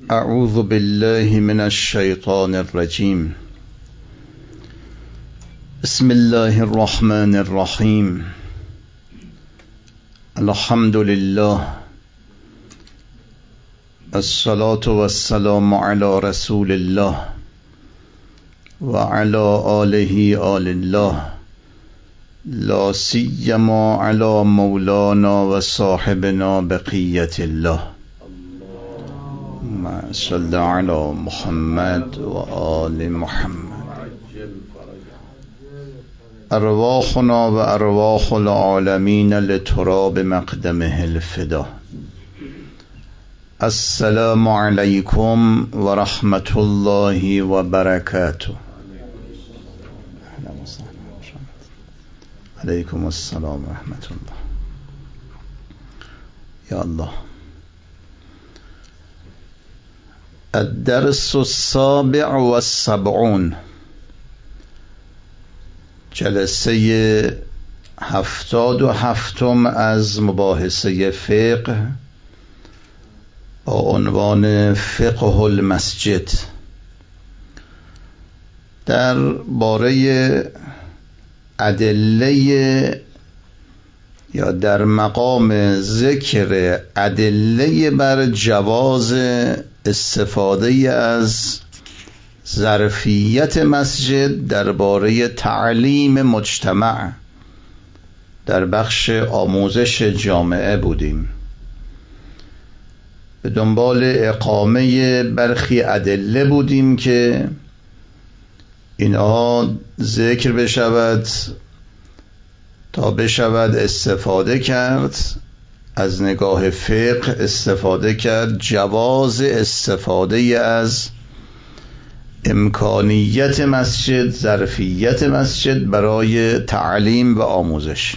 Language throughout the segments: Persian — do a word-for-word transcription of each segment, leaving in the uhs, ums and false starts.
اعوذ بالله من الشیطان الرجیم. بسم الله الرحمن الرحیم. الحمد لله، الصلاة والسلام على رسول الله و علی آله آل الله، لا سیما علی مولانا و صاحبنا بقیت الله. صل علی محمد و آل محمد. ارواحنا و ارواح العالمین لتراب مقدمه الفدا. السلام علیکم و رحمت الله و برکاته. علیکم السلام و رحمت الله. یا الله. الدرس السابع و السبعون، جلسه هفتاد و هفتم از مباحثه فقه با عنوان فقه المسجد. در باره ادله یا در مقام ذکر ادله بر جواز استفاده از ظرفیت مسجد درباره تعلیم مجتمع در بخش آموزش جامعه بودیم. به دنبال اقامه برخی ادله بودیم که اینها ذکر بشود تا بشود استفاده کرد، از نگاه فقه استفاده کرد، جواز استفاده از امکانیت مسجد، ظرفیت مسجد برای تعلیم و آموزش.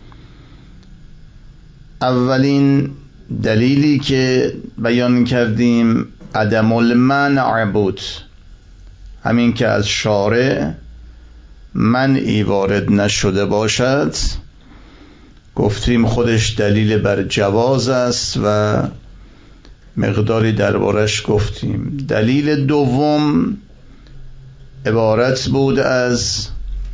اولین دلیلی که بیان کردیم عدم المنع بود، همین که از شارع منعی وارد نشده باشد. گفتیم خودش دلیل بر جواز است و مقداری دربارش گفتیم. دلیل دوم عبارت بود از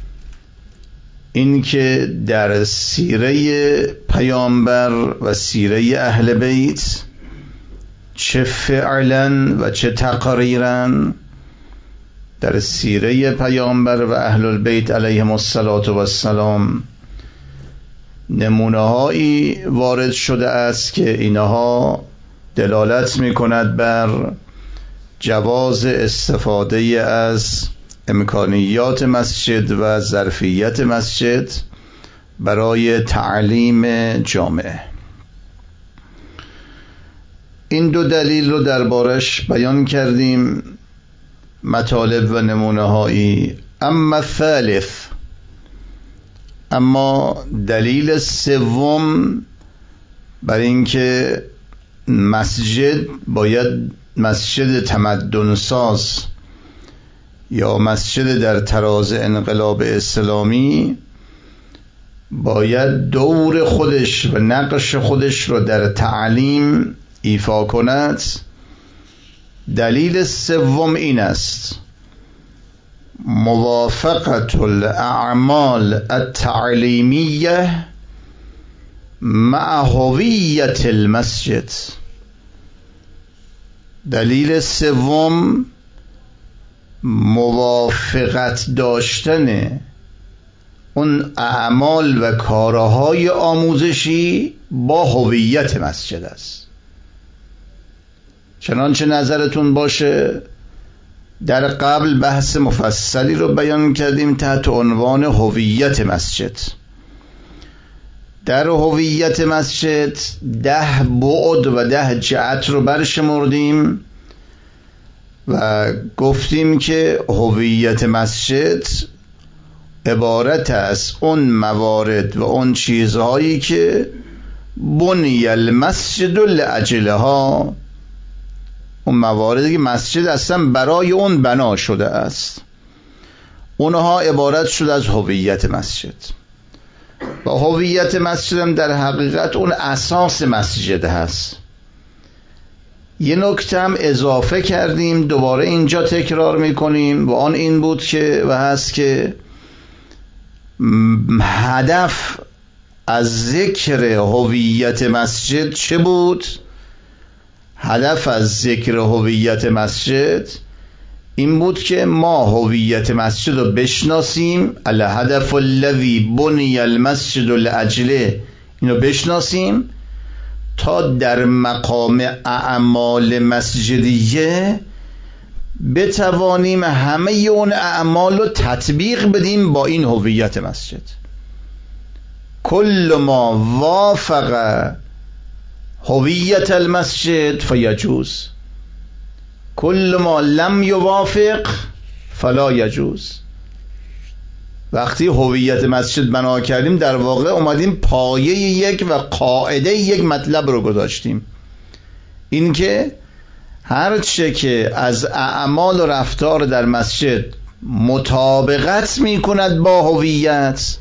اینکه در سیره پیامبر و سیره اهل بیت چه فعلا و چه تقریرا، در سیره پیامبر و اهل البیت علیهم السلام نمونه هایی وارد شده است که اینها دلالت می کند بر جواز استفاده از امکانیات مسجد و ظرفیت مسجد برای تعلیم جامعه. این دو دلیل رو دربارش بیان کردیم، مطالب و نمونه هایی. اما الثالث، اما دلیل سوم بر اینکه مسجد باید مسجد تمدن ساز یا مسجد در تراز انقلاب اسلامی باید دور خودش و نقش خودش رو در تعلیم ایفا کند، دلیل سوم این است: موافقت الاعمال التعلیمیه مع هویت المسجد. دلیل سوم موافقت داشتن اون اعمال و کارهای آموزشی با هویت مسجد است. چنانچه نظرتون باشه در قبل بحث مفصلی رو بیان کردیم تحت عنوان هویت مسجد. در هویت مسجد ده بعد و ده جهت رو برشمردیم و گفتیم که هویت مسجد عبارت از اون موارد و اون چیزهایی که بنی المسجد لاجلها، اون مواردی که مسجد اصلا برای اون بنا شده است، اونها عبارت شده از هویت مسجد. و هویت مسجد هم در حقیقت اون اساس مسجد هست. یه نکته هم اضافه کردیم دوباره اینجا تکرار میکنیم و آن این بود که و هست که هدف از ذکر هویت مسجد چه بود؟ هدف از ذکر هویت مسجد این بود که ما هویت مسجد رو بشناسیم، الهدف الذی بنی المسجد لاجله، اینو بشناسیم تا در مقام اعمال مسجدیه بتوانیم همه اون اعمال رو تطبیق بدیم با این هویت مسجد. کل ما وافق هویت المسجد فیجوز، کل ما لم یوافق فلا یجوز. وقتی هویت مسجد بنا کردیم در واقع اومدیم پایه یک و قاعده یک مطلب رو گذاشتیم، این که هر چه که از اعمال و رفتار در مسجد مطابقت می کند با هویت،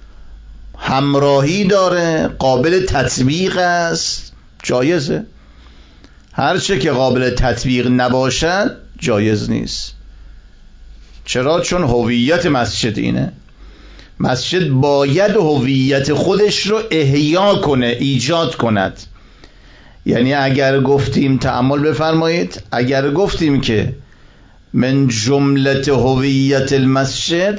همراهی داره، قابل تطبیق است، جایزه. هر چه که قابل تطبیق نباشد جایز نیست. چرا؟ چون هویت مسجد اینه. مسجد باید هویت خودش رو احیا کنه، ایجاد کند. یعنی اگر گفتیم، تأمل بفرمایید، اگر گفتیم که من جملت هویت المسجد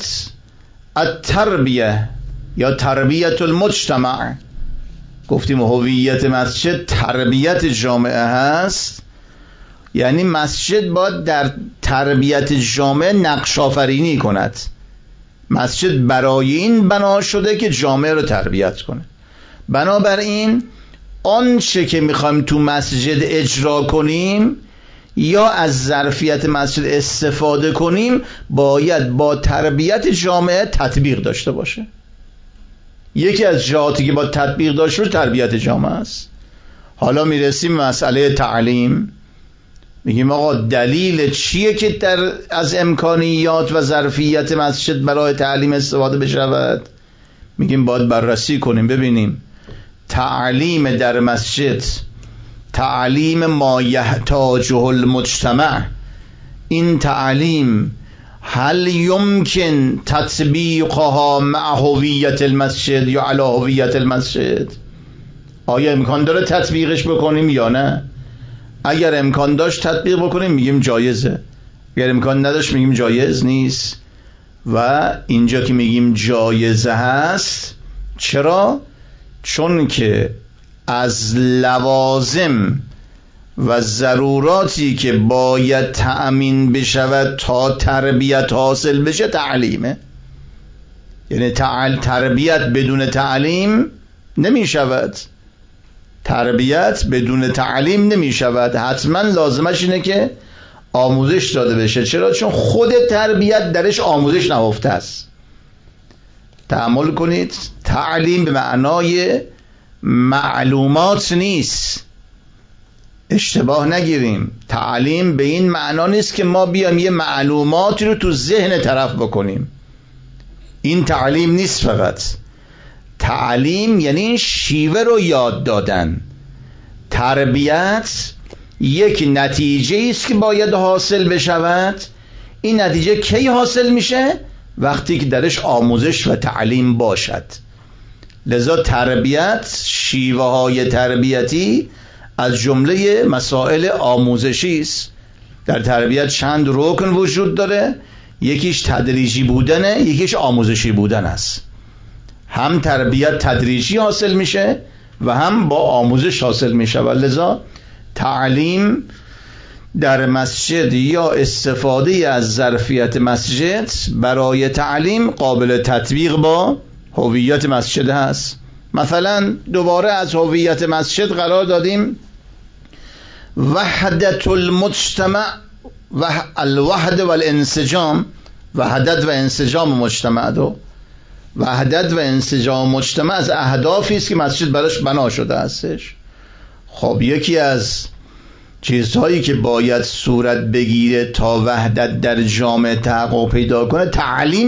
التربیه یا تربیت المجتمع، گفتیم هویت مسجد تربیت جامعه هست، یعنی مسجد باید در تربیت جامعه نقش آفرینی کند. مسجد برای این بنا شده که جامعه رو تربیت کنه. بنابراین آنچه که میخوایم تو مسجد اجرا کنیم یا از ظرفیت مسجد استفاده کنیم باید با تربیت جامعه تطبیق داشته باشه. یکی از جهاتی که با تطبیق داشته باشه تربیت جامعه است. حالا میرسیم مسئله تعلیم، میگیم آقا دلیل چیه که در از امکانیات و ظرفیت مسجد برای تعلیم استفاده بشود؟ میگیم باید بررسی کنیم ببینیم تعلیم در مسجد، تعلیم ما یحتاجه المجتمع، این تعلیم هل یمکن تطبیقها مع هویت المسجد یا علی هویت المسجد؟ آیا امکان داره تطبیقش بکنیم یا نه؟ اگر امکان داشت تطبیق بکنیم میگیم جایزه، اگر امکان نداشت میگیم جایز نیست. و اینجا که میگیم جایزه هست، چرا؟ چون که از لوازم و ضروراتی که باید تأمین بشود تا تربیت حاصل بشه تعلیمه. یعنی تربیت بدون تعلیم نمی شود، تربیت بدون تعلیم نمی شود. حتما لازمش اینه که آموزش داده بشه. چرا؟ چون خود تربیت درش آموزش نهفته است. تأمل کنید، تعلیم به معنای معلومات نیست، اشتباه نگیریم. تعلیم به این معنا نیست که ما بیام یه معلوماتی رو تو ذهن طرف بکنیم، این تعلیم نیست. فقط تعلیم یعنی شیوه رو یاد دادن. تربیت یک نتیجه است که باید حاصل بشود. این نتیجه کی حاصل میشه؟ وقتی که درش آموزش و تعلیم باشد. لذا تربیت، شیوه های تربیتی از جمله مسائل آموزشی است. در تربیت چند رکن وجود داره، یکیش تدریجی بودنه، یکیش آموزشی بودن است. هم تربیت تدریجی حاصل میشه و هم با آموزش حاصل میشه. و لذا تعلیم در مسجد یا استفاده از ظرفیت مسجد برای تعلیم قابل تطبیق با هویت مسجد هست. مثلا دوباره از هویت مسجد قرار دادیم وحدت المجتمع و الوحد و الانسجام. وحدت و انسجام مجتمع دو وحدت و انسجام مجتمع از اهدافی است که مسجد براش بنا شده هستش. خب یکی از چیزهایی که باید صورت بگیره تا وحدت در جامعه تحقق پیدا کنه تعلیم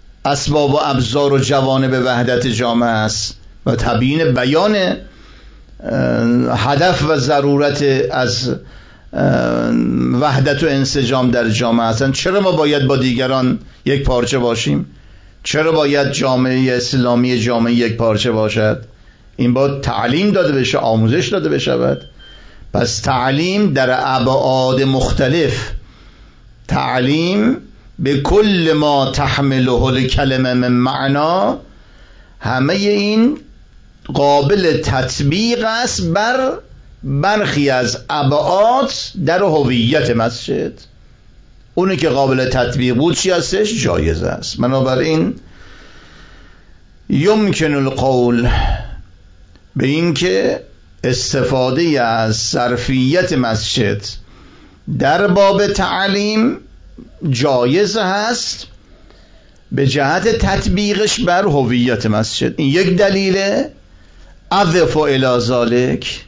اسباب و ابزار و جوانب وحدت جامعه است و تبیین بیان هدف و ضرورت از وحدت و انسجام در جامعه هستن. چرا ما باید با دیگران یک پارچه باشیم؟ چرا باید جامعه اسلامی جامعه یک پارچه باشد؟ این باید تعلیم داده بشه، آموزش داده بشود. پس تعلیم در ابعاد مختلف، تعلیم به کل ما تحمله الکلمه من معنا، همه این قابل تطبیق است بر برخی از ابعاد در هویت مسجد. اونی که قابل تطبیق بود چی هستش؟ جایز است. بنابراین یمکن القول به این که استفاده از ظرفیت مسجد در باب تعلیم جایز هست به جهت تطبیقش بر هویت مسجد. این یک دلیله. اضف الی ذلک،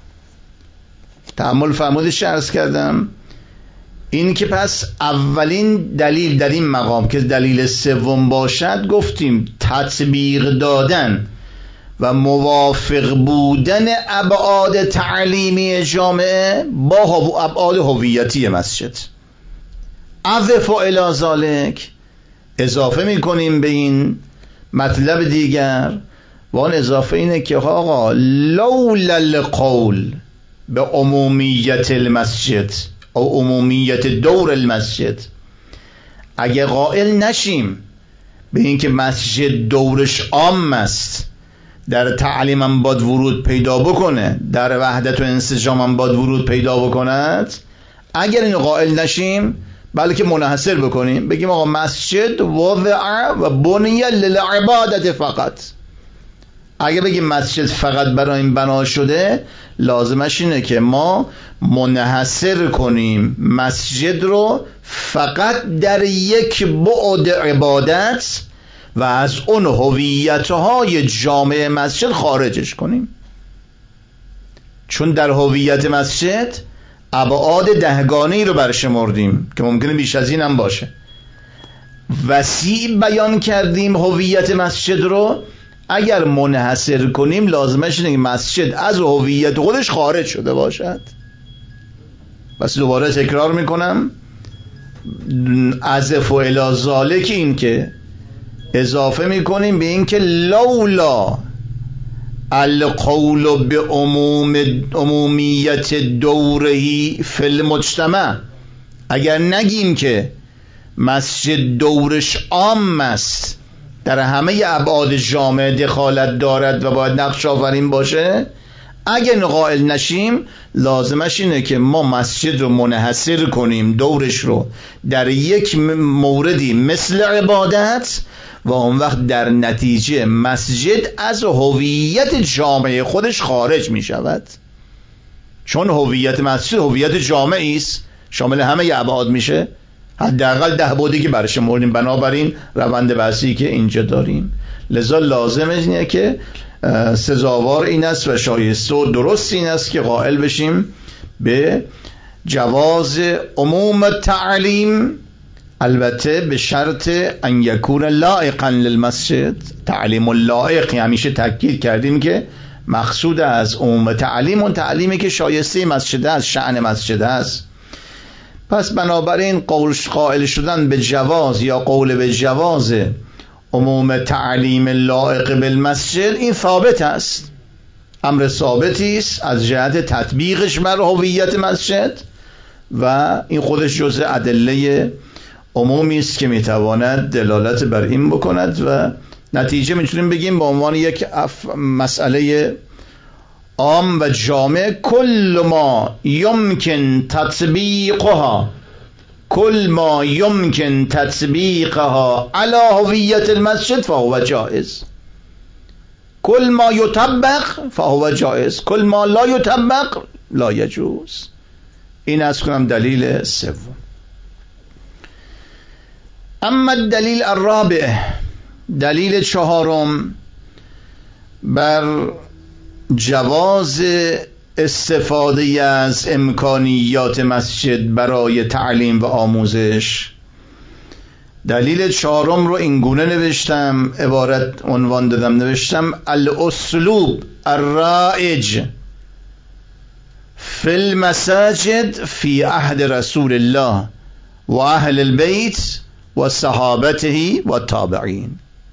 تأمل فرمودش عرض کردم، این که پس اولین دلیل در این مقام که دلیل سوم باشد، گفتیم تطبیق دادن و موافق بودن ابعاد تعلیمی جامعه با ابعاد هویتی مسجد. اضف الی ذلک، اضافه میکنیم به این مطلب دیگر، و آن اضافه اینه که آقا لولا القول به عمومیت المسجد او عمومیت دور المسجد، اگه قائل نشیم به اینکه مسجد دورش عام است، در تعلیم هم باید ورود پیدا بکنه، در وحدت و انسجام هم باید ورود پیدا بکند، اگر این قائل نشیم بلکه منحصر بکنیم، بگیم آقا مسجد وضع و بنی للعبادت فقط، اگه بگیم مسجد فقط برای این بنا شده، لازمش اینه که ما منحصر کنیم مسجد رو فقط در یک بعد عبادت و از اون هویت‌های جامعه مسجد خارجش کنیم. چون در هویت مسجد ابعاد دهگانه‌ای رو برشمردیم که ممکنه بیش از این هم باشه، وسیع بیان کردیم هویت مسجد رو. اگر منحصر کنیم لازمش اینه که مسجد از هویت خودش خارج شده باشد. بس دوباره تکرار میکنم، اضف الی ذلک، این که اضافه میکنیم به این که لولا القول به عموم عمومیت دورهی فی المجتمع، اگر نگیم که مسجد دورش عام است، در همه ابعاد جامعه دخالت دارد و باید نقش آفرین باشه، اگر قائل نشیم لازمش اینه که ما مسجد رو منحصر کنیم دورش رو در یک موردی مثل عبادت، و اون وقت در نتیجه مسجد از هویت جامعه خودش خارج می شود. چون هویت مسجد هویت جامعه است، شامل همه ابعاد میشه، حداقل ده بودی که برش موردیم. بنابراین روند بحثی که اینجا داریم، لذا لازم اینه که سزاوار این است و شایسته و درست این است که قائل بشیم به جواز عموم تعلیم، البته به شرط ان یکون لائقا للمسجد. تعلیم اللائق، همیشه تاکید کردیم که مقصود از عموم تعلیم اون تعلیمی که شایسته مسجد است، شأن مسجد است. پس بنابراین قول قائل شدن به جواز یا قول به جواز عموم تعلیم لائق بالمسجد، این ثابت است، امر ثابتی است از جهت تطبیقش بر هویت مسجد، و این خودش جزء ادله عمومی است که میتواند دلالت بر این بکند. و نتیجه میتونیم بگیم به عنوان یک مسئله عام و جامع، کل ما یمکن تطبیقها کل ما یمکن تطبیقها علی هویت المسجد فهو جائز، کل ما یطبق فهو جائز، کل ما لا یطبق لا یجوز. این از کنم دلیل سوم. اما دلیل الرابع، دلیل چهارم بر جواز استفاده از امکانیات مسجد برای تعلیم و آموزش. دلیل چهارم رو اینگونه نوشتم، عبارت عنوان دادم، نوشتم الاسلوب الرائج فی المساجد فی عهد رسول الله و اهل البیت و صحابته و تابعین.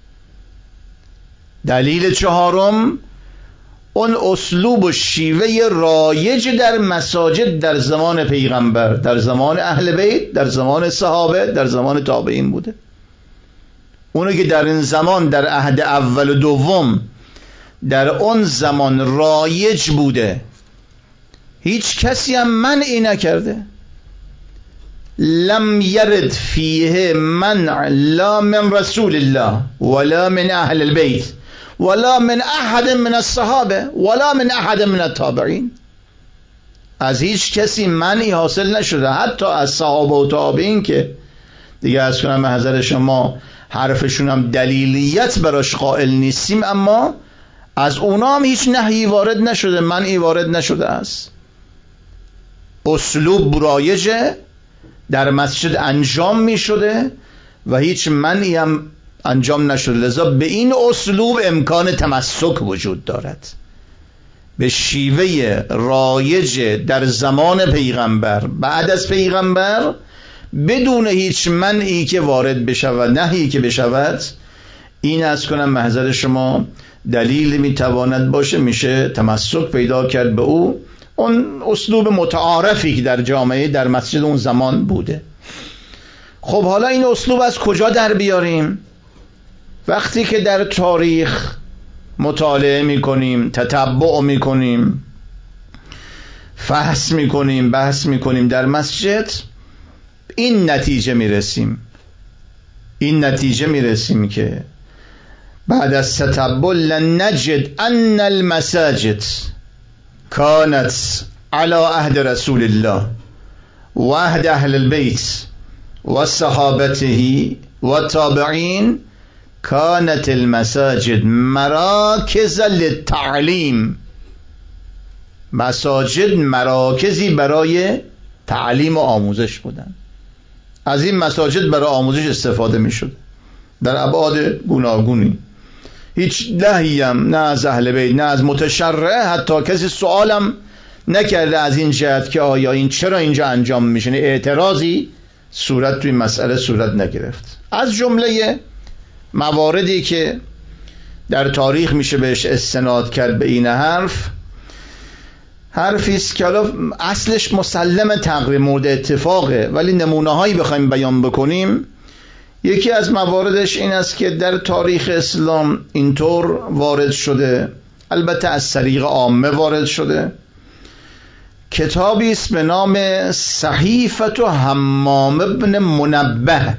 دلیل چهارم، اون اسلوب و شیوه رایج در مساجد در زمان پیغمبر، در زمان اهل بیت، در زمان صحابه، در زمان تابعین بوده. اونو که در این زمان، در عهد اول و دوم، در اون زمان رایج بوده، هیچ کسی هم منعی نکرده. لم یرد فیه منع لا من رسول الله ولا من اهل البیت ولا من احد من الصحابه ولا من احد من التابعین. از هیچ کسی منعی حاصل نشده، حتی از صحابه و تابعین که دیگه از کنم محضر شما حرفشون هم دلیلیت براش قائل نیستیم، اما از اونا هم هیچ نهی وارد نشده، منعی وارد نشده است. اسلوب رایجه، در مسجد انجام می شده و هیچ منعی هم انجام نشده. لذا به این اسلوب امکان تمسک وجود دارد، به شیوه رایج در زمان پیغمبر، بعد از پیغمبر، بدون هیچ منعی که وارد بشود، نهی که بشود. این از کنم محضر شما دلیل میتواند باشه، میشه تمسک پیدا کرد به او، اون اسلوب متعارفی که در جامعه، در مسجد اون زمان بوده. خب حالا این اسلوب از کجا در بیاریم؟ وقتی که در تاریخ مطالعه میکنیم، تتبع میکنیم، فحص میکنیم، بحث میکنیم در مسجد، این نتیجه میرسیم این نتیجه میرسیم که بعد از تتبع لنجد ان المساجد كانت على عهد رسول الله و عهد اهل البيت و صحابته و تابعین كانت المساجد مراکز للتعلیم. مساجد مراکزی برای تعلیم و آموزش بودن. از این مساجد برای آموزش استفاده می شد در ابعاد گوناگونی. هیچ نهی هم نه از اهل بیت نه از متشرع، حتی کسی سوالم نکرده از این جهت که آیا این چرا اینجا انجام میشه، اعتراضی صورت توی مسئله صورت نگرفت. از جمله مواردی که در تاریخ میشه بهش استناد کرد به این حرف، حرفی است که اصلش مسلم تقریبا مورد اتفاقه، ولی نمونه هایی بخوایم بیان بکنیم، یکی از مواردش این است که در تاریخ اسلام اینطور وارد شده، البته از طریق عامه وارد شده. کتابی است به نام صحیفه حمام ابن منبه.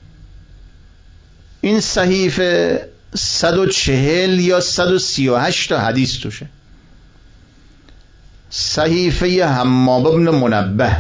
این صحیفه صد و چهل یا صد و سی و هشت تا حدیث توشه. صحیفه حمام ابن منبه.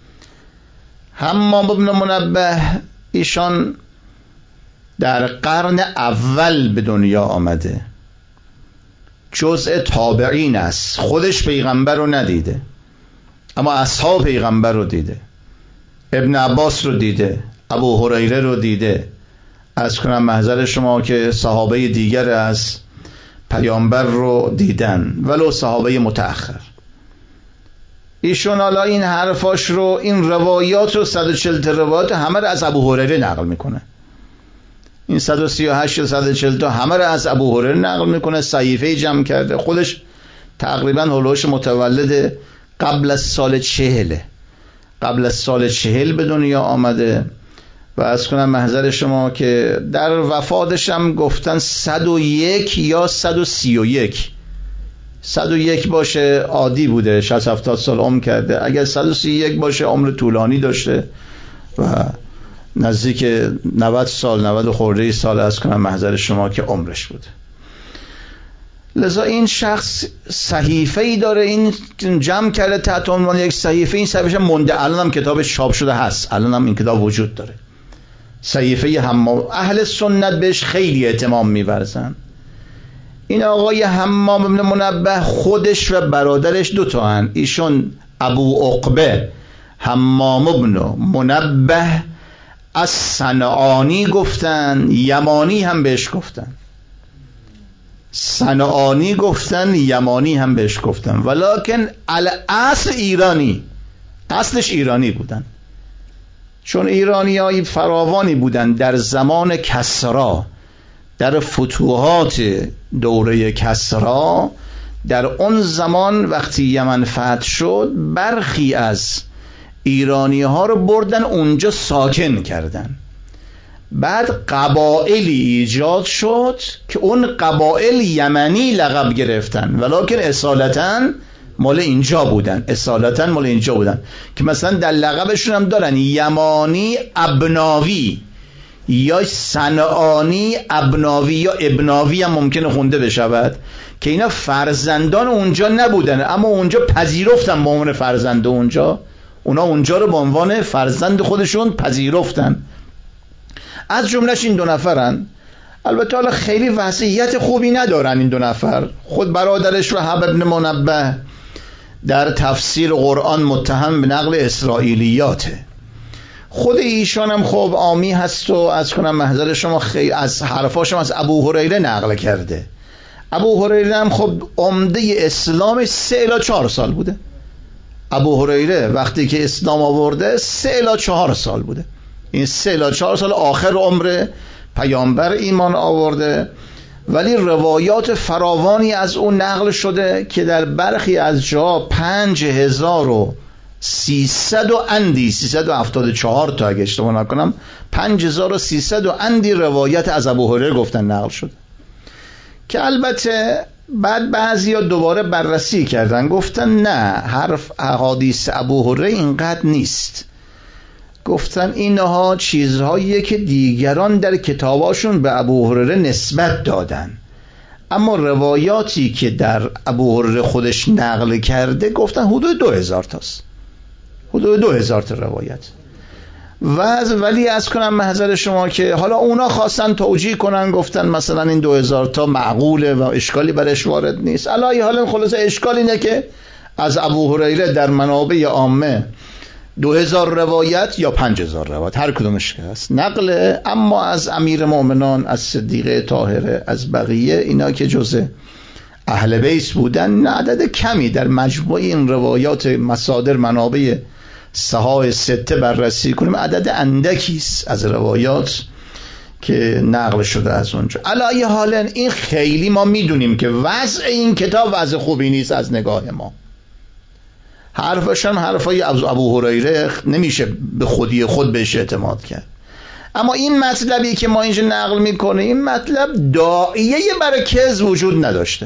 حمام ابن منبه ایشان در قرن اول به دنیا آمده، جزء تابعین است. خودش پیغمبر رو ندیده، اما اصحاب پیغمبر رو دیده. ابن عباس رو دیده، ابو هریره رو دیده. از کنم محضر شما که صحابه دیگر از پیامبر رو دیدن، ولو صحابه متأخر. ایشون حالا این حرفاش رو، این روایات رو، صد و چهل روایات همه رو از ابو هریره نقل میکنه. این صد و سی و هشت یا صد و چهل تا همه رو از ابو هریره نقل میکنه. صحیفه جمع کرده. خودش تقریبا هلوش متولد قبل از سال چهله قبل از سال چهل به دنیا آمده و از کنم محضر شما که در وفاتش هم گفتن صد و یک یا صد و سی و یک صد و یک باشه عادی بوده، شصت هفتاد سال عمر کرده. اگر صد و سی و یک باشه عمر طولانی داشته و نزدیک نود سال، نود خورده سال از کنم محضر شما که عمرش بوده. لذا این شخص صحیفه ای داره، این جمع کرده تحت عنوان یک صحیفه. این صحیفه مونده، الان هم کتابش چاپ شده هست، الان هم این کتاب وجود داره. صحیفه حمام. اهل سنت بهش خیلی اهتمام می‌ورزن. این آقای حمام ابن منبه خودش و برادرش دو تا هن. ایشون ابو عقبه حمام ابن منبه از صنعانی گفتن، یمانی هم بهش گفتن. صنعانی گفتن، یمانی هم بهش گفتن، ولکن الاصل ایرانی، اصلش ایرانی بودن. چون ایرانی های فراوانی بودن در زمان کسری، در فتوحات دوره کسری، در اون زمان وقتی یمن فتح شد برخی از ایرانی ها رو بردن اونجا ساکن کردن. بعد قبائلی ایجاد شد که اون قبائل یمنی لقب گرفتن، ولکن اصالتاً مال اینجا بودن، اصالتاً مال اینجا بودن که مثلا در لقبشون هم دارن یمانی ابناوی یا صنعانی ابناوی یا ابناوی هم ممکنه خونده بشود، که اینا فرزندان اونجا نبودن اما اونجا پذیرفتن به عنوان فرزند اونجا، اونا اونجا رو به عنوان فرزند خودشون پذیرفتن. از جملهش این دو نفرن. البته حالا خیلی وضعیت خوبی ندارن این دو نفر. خود برادرش وهب ابن منبه در تفسیر قرآن متهم به نقل اسرائیلیاته. خود ایشان هم خب عامی هست و از کنم محضر شما خیلی از حرفاشم از ابو هریره نقل کرده. ابو هریره هم خب عمده اسلامش سه الی چهار سال بوده. ابو هریره وقتی که اسلام آورده سه الی چهار سال بوده. این سه الی چهار سال آخر عمر پیامبر ایمان آورده، ولی روایات فراوانی از اون نقل شده که در برخی از جا پنج هزار و سیصد و اندی سیصد و هفتاد و چهار تا اگه اشتباه نکنم پنج هزار و سیصد و اندی روایت از ابو هریره گفتن نقل شده، که البته بعد بعضیا دوباره بررسی کردن گفتن نه، حرف احادیث ابو هریره اینقدر نیست. گفتن اینها چیزهاییه که دیگران در کتاباشون به ابو هریره نسبت دادن، اما روایاتی که در ابو هریره خودش نقل کرده گفتن حدود دو هزار تاست، حدود دو هزار تا روایت. و ولی از کنم محضر شما که حالا اونا خواستن توجیه کنن، گفتن مثلا این دو هزار تا معقوله و اشکالی برش وارد نیست. علی حالا خلاصه اشکال اینه که از ابو هریره در منابع عامه دو هزار روایت یا پنج هزار روایت هر کدومش هست نقله، اما از امیر مؤمنان، از صدیقه طاهره، از بقیه اینا که جزء اهل بیت بودن نه عدد کمی. در مجموع این روایات مصادر منابع صحاح سته بررسی کنیم عدد اندکی است از روایات که نقل شده از اونجا. علی حالا این خیلی ما میدونیم که وضع این کتاب وضع خوبی نیست از نگاه ما. حرفش هم حرفای ابو هریره نمیشه به خودی خود بهش اعتماد کرد، اما این مطلبی که ما اینجا نقل میکنه این مطلب داعیه بر کذب وجود نداشته،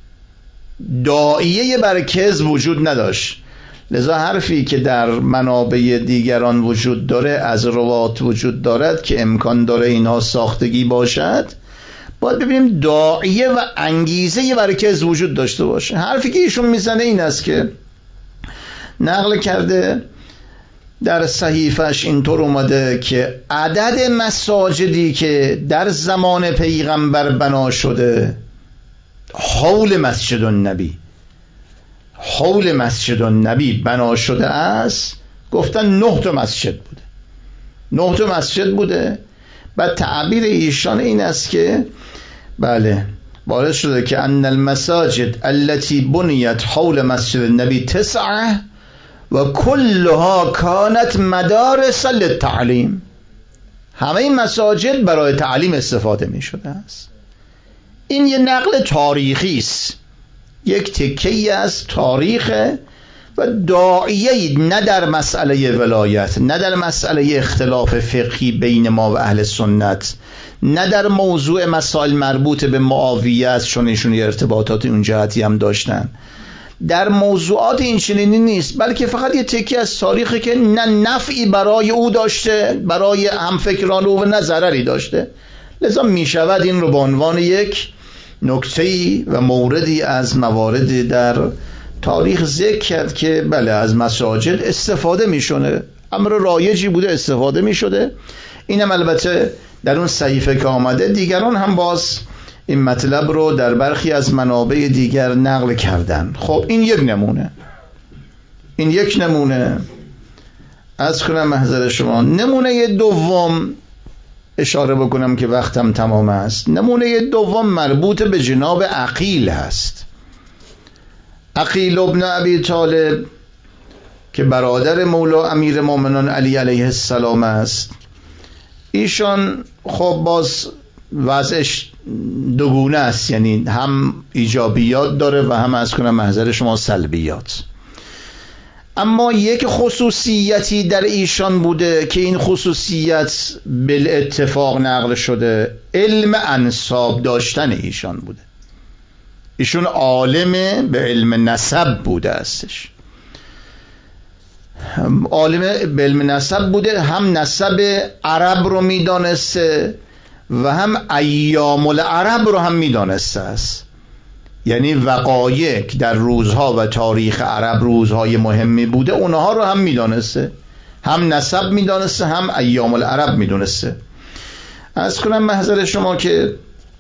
داعیه بر کذب وجود نداشت. لذا حرفی که در منابع دیگران وجود داره از روات وجود دارد که امکان داره اینها ساختگی باشد، باید ببینیم داعیه و انگیزه بر کذب وجود داشته باشه. حرفی که ایشون میزنه این است که نقل کرده در صحیفش اینطور اومده که عدد مساجدی که در زمان پیغمبر بنا شده حول مسجد النبی حول مسجد النبی بنا شده است، گفتن نه تا مسجد بوده، نه تا مسجد بوده. بعد تعبیر ایشان این است که بله وارد شده که ان المساجد التي بنیت حول مسجد النبی تسعه و کلها کانت مدارس للتعلیم، همه این مساجد برای تعلیم استفاده می شده است. این یه نقل تاریخی است، یک تکه‌ای از تاریخ و داعیه نه در مسئله ولایت، نه در مسئله اختلاف فقهی بین ما و اهل سنت، نه در موضوع مسائل مربوط به معاویه است چون ایشون ارتباطات اون جهتی هم داشتن، در موضوعات این چنینی نیست، بلکه فقط یه تکی از تاریخی که نه نفعی برای او داشته برای همفکران او و نه ضرری داشته. لذا می شود این رو به عنوان یک نکته‌ای و موردی از موارد در تاریخ ذکر کرد که بله از مساجد استفاده می شده، امر رایجی بوده استفاده می شده. اینم البته در اون صحیفه که آمده دیگران هم باز این مطلب رو در برخی از منابع دیگر نقل کردن. خب این یک نمونه، این یک نمونه از کنم محضر شما. نمونه دوم اشاره بکنم که وقتم تمام است. نمونه دوم مربوط به جناب عقیل هست. عقیل ابن ابی طالب که برادر مولا امیر مومنان علی علیه السلام است، ایشان خب باز وضعش دوگونه است، یعنی هم ایجابیات داره و هم از کنم محضر شما سلبیات. اما یک خصوصیتی در ایشان بوده که این خصوصیت بالاتفاق نقل شده، علم انساب داشتن ایشان بوده. ایشون عالم به علم نسب بوده استش، عالم به علم نسب بوده، هم نسب عرب رو میدانسته و هم ایام العرب رو هم میدانسته است. یعنی وقایع در روزها و تاریخ عرب روزهای مهمی بوده، اونها رو هم میدانسته، هم نسب میدانسته هم ایام العرب میدانسته. از کنم محضر شما که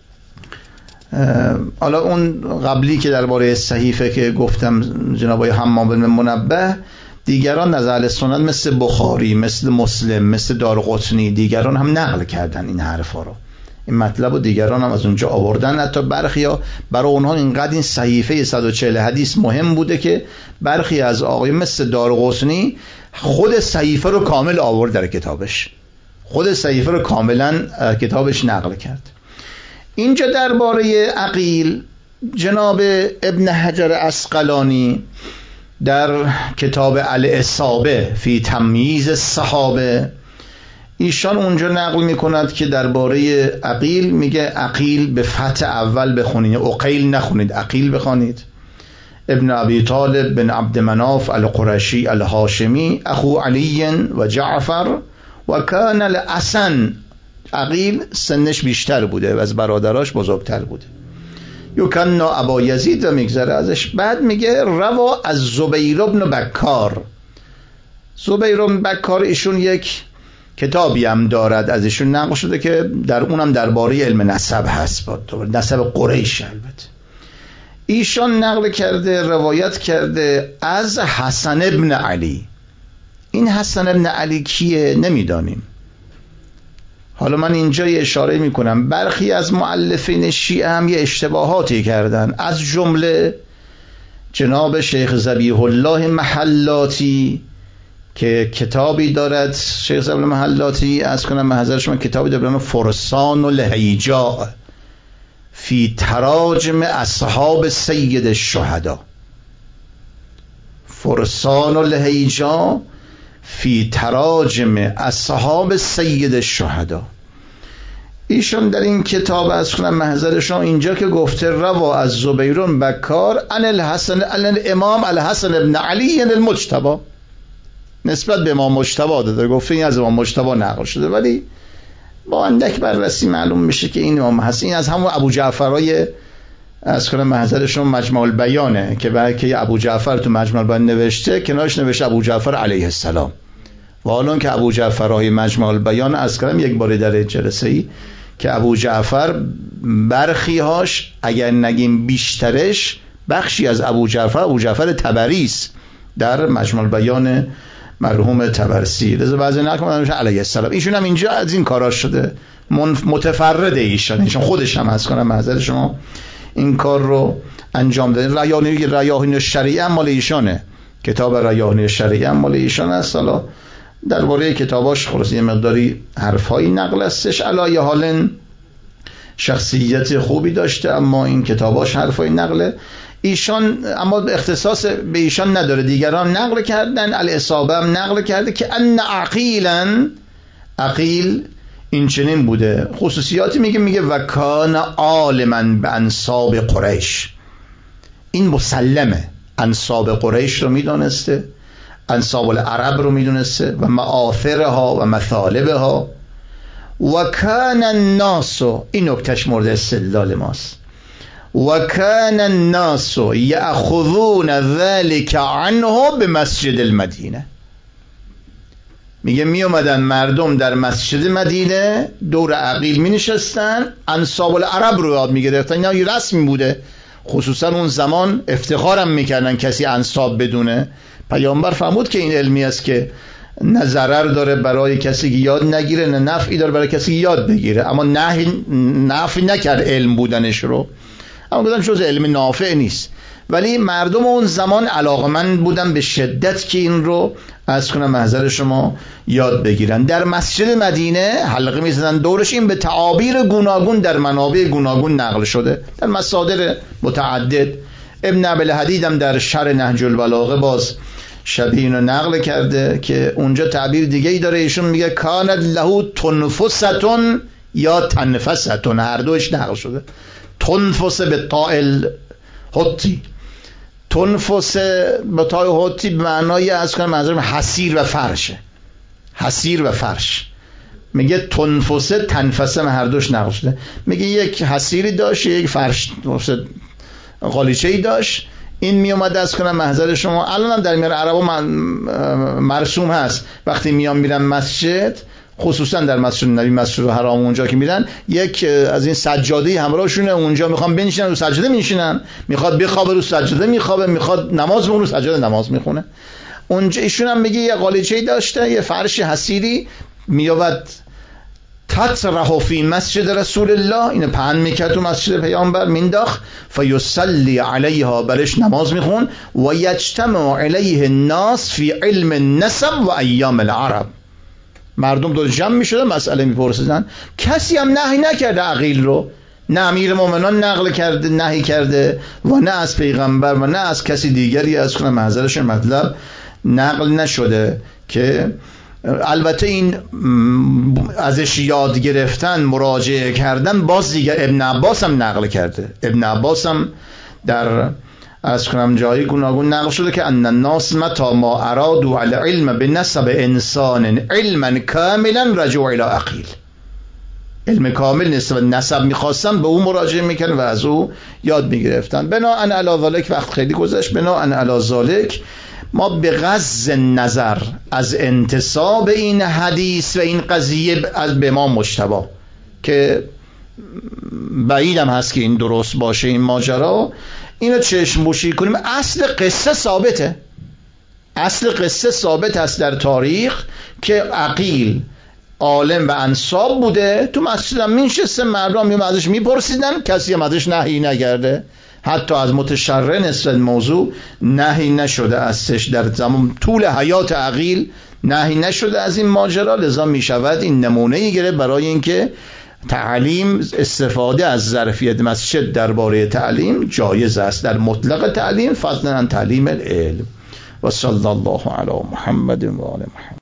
حالا اون قبلی که درباره صحیفه که گفتم جناب حمام بن منبه، دیگران از اهل سنت مثل بخاری، مثل مسلم، مثل دارقطنی، دیگران هم نقل کردن این حرفا رو، این مطلب و دیگران هم از اونجا آوردن. حتی برخیا برای اونها اینقدر این صحیفه صد و چهل حدیث مهم بوده که برخی از آقای مثل دارقطنی خود صحیفه رو کامل آورد در کتابش، خود صحیفه رو کاملا کتابش نقل کرد. اینجا درباره عقیل جناب ابن حجر عسقلانی در کتاب الاصابه فی تمییز الصحابه، ایشان اونجا نقل میکند که درباره عقیل میگه عقیل به فتح اول بخونید، عقیل نخونید، عقیل بخونید. ابن ابی طالب بن عبد مناف القرشی الهاشمی اخو علی و جعفر و کان الحسن. عقیل سنش بیشتر بوده و از برادراش بزرگتر بوده. یکنا ابا یزید و میگذره ازش. بعد میگه روا از زبیر بن بکار. زبیر بن بکار ایشون یک کتابی هم دارد از ایشون نقل شده که در اونم درباره علم نسب هست، نسب قریش. البته ایشان نقل کرده، روایت کرده از حسن ابن علی. این حسن ابن علی کیه نمیدانیم. حالا من اینجا یه اشاره میکنم برخی از مؤلفین شیعه هم یه اشتباهاتی کردن، از جمله جناب شیخ ذبیح الله محلاتی که کتابی دارد، شیخ ذبیح الله محلاتی از کنم محضر شما کتابی دارد فرسان الهیجاء فی تراجم اصحاب سید الشهدا. فرسان الهیجاء فی تراجم اصحاب سید الشهدا. ایشون در این کتاب از کنم محضرشون اینجا که گفته روا از زبیر بکار ان الحسن ان الامام الحسن ابن علی المجتبی، نسبت به امام مجتبی داده، گفته این از امام مجتبی نقل شده، ولی با اندک بررسی معلوم میشه که این امام حسن این از همون ابو جعفرای از کنم محضرشون مجمع البیانه که برکه ابو جعفر تو مجمع البیان نوشته، کنارش نوشته ابو جعفر علیه السلام. و حالا که ابو جعفرای مجمع البیان از کنم یک بار در جلسه‌ای که ابو جعفر برخی‌هاش اگر نگیم بیشترش بخشی از ابو جعفر ابو جعفر طبری است در مجمع البیان مرحوم طبرسی، لذا بعضی نکنن علیه السلام. ایشون هم اینجا از این کارا شده، متفرده ایشان، ایشون خودش هم از کنم محضر شما این کار رو انجام داده. ریاحین ریاحین شریعه مال ایشانه، کتاب ریاحین شریعه مال ایشان است. حالا درباره کتاباش خلاص یه مقداری حرفایی نقل استش، علایه حال شخصیت خوبی داشته، اما این کتاباش حرفایی نقله ایشان، اما اختصاص به ایشان نداره، دیگران نقل کردن. الاصابه هم نقل کرده که ان عقیلا، عقیل این چنین بوده، خصوصیاتی میگه میگه و کان عالما به انساب قریش. این مسلمه، انساب قریش رو میدونسته، انساب العرب رو میدونسته و مآثرها و مثالبها. و کان الناس، این نکتهش مورد استدلال ماست، و کان الناس یأخذون ذلك عنه به مسجد المدینه. میگه می اومدن مردم در مسجد مدینه دور عقیل می نشستن، انساب العرب رو یاد می گرفتن. اینا یه رسمی بوده، خصوصا اون زمان افتخارم میکردن کسی انساب بدونه. پیامبر فرمود که این علمی است که نه ضرر داره برای کسی که یاد نگیره، نه نفعی داره برای کسی که یاد بگیره. اما نهی نفی نکرد علم بودنش رو، اما گفتن جز علم نافع نیست. ولی مردم اون زمان علاقمند بودن به شدت که این رو از کنم محضر شما یاد بگیرن. در مسجد مدینه حلقه می‌زدن دورش. این به تعابیر گوناگون در منابع گوناگون نقل شده در مصادر متعدد. ابن ابوالحدید هم در شرح نهج البلاغه باز شبیه اینو نقل کرده که اونجا تعبیر دیگه ای داره. ایشون میگه کانت له تنفستون یا تنفستون، هر دوش نقل شده. تنفس به طائل حتی، تنفس به طائل حتی به معنای از کنم منظورم حسیر و فرشه، حسیر و فرش. میگه تنفسه تنفسه هر دوش نقل شده. میگه یک حسیری داشت، یک فرش غالیچه‌ای داشت. این می اومد از کنم محضر شما. الان هم در میان عربا مرسوم هست وقتی میان میرن مسجد، خصوصا در مسجد نبی، مسجد حرام، اونجا که میرن یک از این سجاده همراهشونه، اونجا میخوان بنشینن رو سجاده میشینن، میخواد بخوابه رو سجاده میخوابه، میخواد نماز بخونه رو سجاده نماز میخونه. اونجا ایشون هم میگه یه غالیچه‌ای داشته، یه فرش حسیری، میآورد تطرح فی مسجد رسول الله، اینو پهن میکرد تو مسجد پیامبر، مینداخت فیصلی علیها، برش نماز میخون. و یجتمع علیه الناس فی علم النسب و ایام العرب، مردم دور جمع میشدن مسئله میپرسیدن. کسی هم نهی نکرده عقیل رو، نه امیر مومنان نقل کرده نهی کرده و نه از پیغمبر و نه از کسی دیگری از کنه محضرش مطلب نقل نشده. که البته این ازش یاد گرفتن، مراجعه کردن، باز دیگر ابن عباس هم نقل کرده. ابن عباس هم در از کنم جایی گوناگون نقل شده که ان الناس متى ما ارادوا على علم بنسب انسان علما کاملا رجعوا الى عقیل، علم کامل نسبت نسب میخواستن به او مراجعه میکنن و از او یاد میگرفتن. بناء علی ذلک، وقت خیلی گذشت، بناء علی ذلک ما به غض نظر از انتساب این حدیث و این قضیه از به امام مجتبی که بعیدم هست که این درست باشه این ماجرا، اینو چشم پوشی کنیم. اصل قصه ثابته، اصل قصه ثابت است در تاریخ که عقیل عالم و انساب بوده، تو مسجد هم میشسته، مردم هم ازش میپرسیدن، کسی هم ازش نهی نکرده، حتی از متشرع نسبت موضوع نهی نشده ازش، در زمان طول حیات عقیل نهی نشده از این ماجرا. لذا میشود این نمونه‌ای گرفت برای اینکه تعلیم، استفاده از ظرفیت مسجد درباره تعلیم جایز است در مطلق تعلیم، فضلا عن تعلیم العلم. و صلی الله علی محمد و آل محمد.